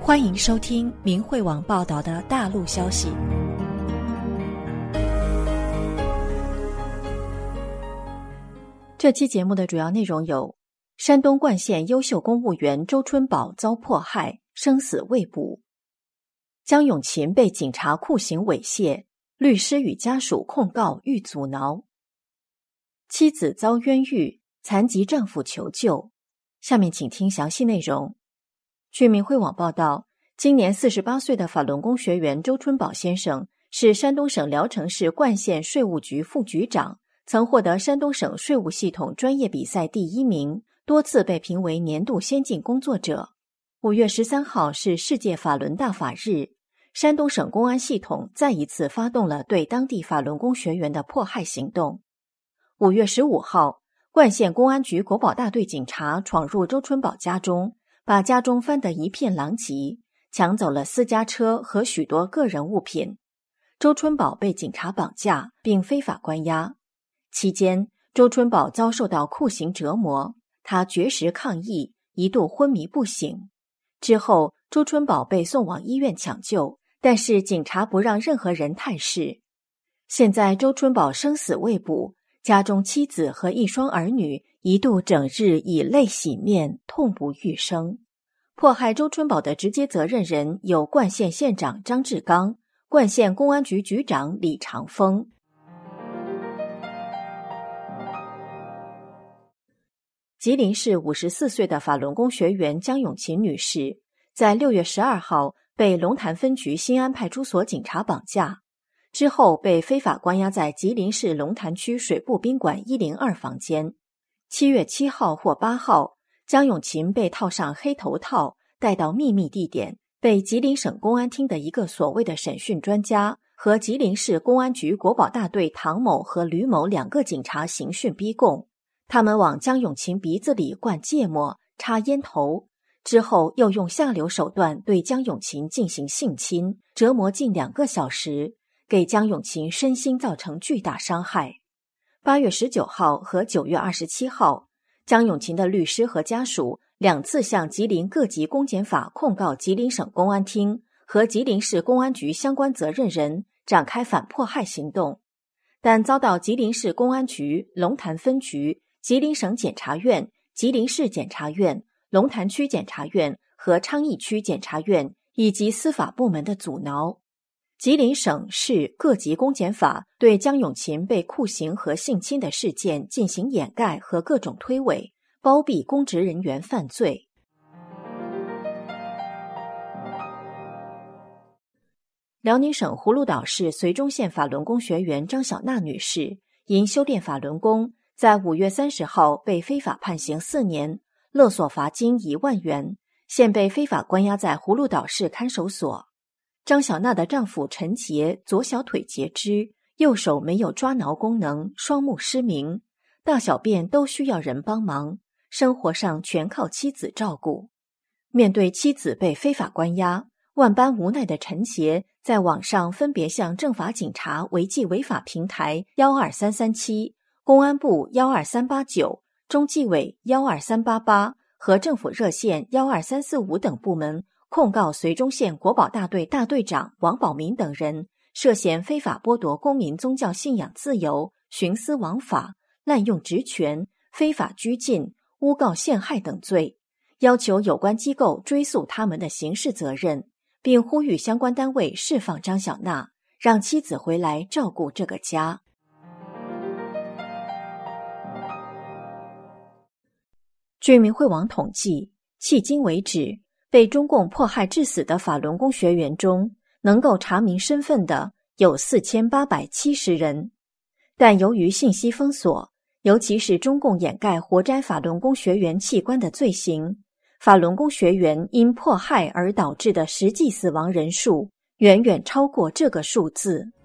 欢迎收听明慧网报道的大陆消息。这期节目的主要内容有：山东冠县优秀公务员周春宝遭迫害，生死未卜；江永琴被警察酷刑猥亵，律师与家属控告欲阻挠；妻子遭冤狱，残疾丈夫求救。下面请听详细内容。据明慧网报道，今年48岁的法轮功学员周春宝先生是山东省聊城市冠县税务局副局长，曾获得山东省税务系统专业比赛第1名，多次被评为年度先进工作者。5月13号是世界法轮大法日，山东省公安系统再一次发动了对当地法轮功学员的迫害行动。5月15号，冠县公安局国保大队警察闯入周春宝家中，把家中翻得一片狼藉，抢走了私家车和许多个人物品。周春宝被警察绑架并非法关押。期间，周春宝遭受到酷刑折磨，他绝食抗议，一度昏迷不醒。之后，周春宝被送往医院抢救，但是警察不让任何人探视。现在周春宝生死未卜，家中妻子和一双儿女一度整日以泪洗面，痛不欲生。迫害周春宝的直接责任人有冠县县长张志刚、冠县公安局局长李长峰。吉林市54岁的法轮功学员江永琴女士，在6月12号被龙潭分局新安派出所警察绑架，之后被非法关押在吉林市龙潭区水部宾馆102房间。7月7号或8号，江永琴被套上黑头套，带到秘密地点，被吉林省公安厅的一个所谓的审讯专家和吉林市公安局国保大队唐某和吕某2个警察刑讯逼供。他们往江永琴鼻子里灌芥末、插烟头，之后又用下流手段对江永琴进行性侵，折磨近2个小时，给江永琴身心造成巨大伤害。8月19号和9月27号，江永琴的律师和家属2次向吉林各级公检法控告吉林省公安厅和吉林市公安局相关责任人，展开反迫害行动，但遭到吉林市公安局、龙潭分局、吉林省检察院、吉林市检察院、龙潭区检察院和昌邑区检察院以及司法部门的阻挠。吉林省市各级公检法对江永琴被酷刑和性侵的事件进行掩盖和各种推诿，包庇公职人员犯罪。辽宁省葫芦岛市绥中县法轮功学员张小娜女士，因修炼法轮功，在5月30号被非法判刑4年，勒索罚金1万元，现被非法关押在葫芦岛市看守所。张小娜的丈夫陈杰左小腿截肢，右手没有抓挠功能，双目失明，大小便都需要人帮忙，生活上全靠妻子照顾。面对妻子被非法关押，万般无奈的陈杰在网上分别向政法警察违纪违法平台12337、公安部12389、中纪委12388和政府热线12345等部门控告绥中县国保大队大队长王保民等人涉嫌非法剥夺公民宗教信仰自由、徇私枉法、滥用职权、非法拘禁、诬告陷害等罪，要求有关机构追诉他们的刑事责任，并呼吁相关单位释放张小娜，让妻子回来照顾这个家。据明慧网统计，迄今为止，被中共迫害致死的法轮功学员中，能够查明身份的有4870人。但由于信息封锁，尤其是中共掩盖活摘法轮功学员器官的罪行，法轮功学员因迫害而导致的实际死亡人数远远超过这个数字。